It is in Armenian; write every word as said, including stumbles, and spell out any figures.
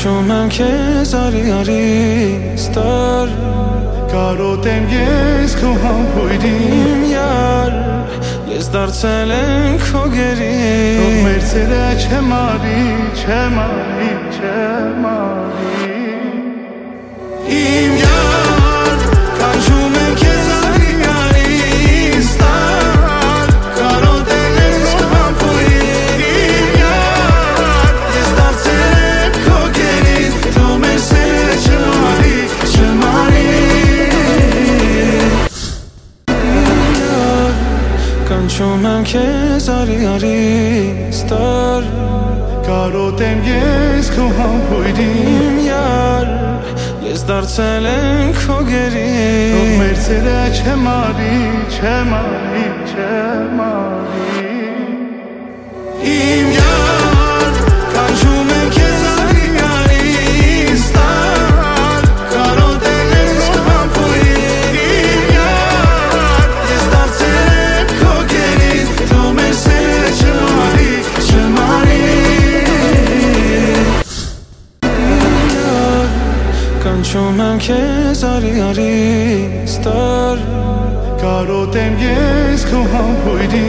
Կանչում եմ քեզ արի արի ստար Կարոտեմ ես քո համբույրին Իմ յար Ես դարձել եմ քո գերի Թող մեր սերը չեմ արի, չեմ արի, չեմ արի Իմ յար Կանչում եմ քեզ արի արի ստար Կարոտեմ ես քո համբույրին Իմ յար Ես դարձել եմ քո գերի Թող մեր սերը չեմ արի, չեմ արի Կանչում եմ քեզ արի արի ստար Կարոտեմ ես քո համբույրին Իմ յար Ես դարձել եմ քո գերի Թող մեր սերը չեմ արի, չեմ արի, չեմ արի Իմ յար Կանչում եմ քեզ արի արի ստար Կարոտեմ ես քո համբույրին Իմ յար Ես դարձել եմ քո գերի Թող մեր սերը չեմ արի, չեմ արի Կանչում եմ քեզ արի արի ստար Կարոտեմ ես քո համբույրին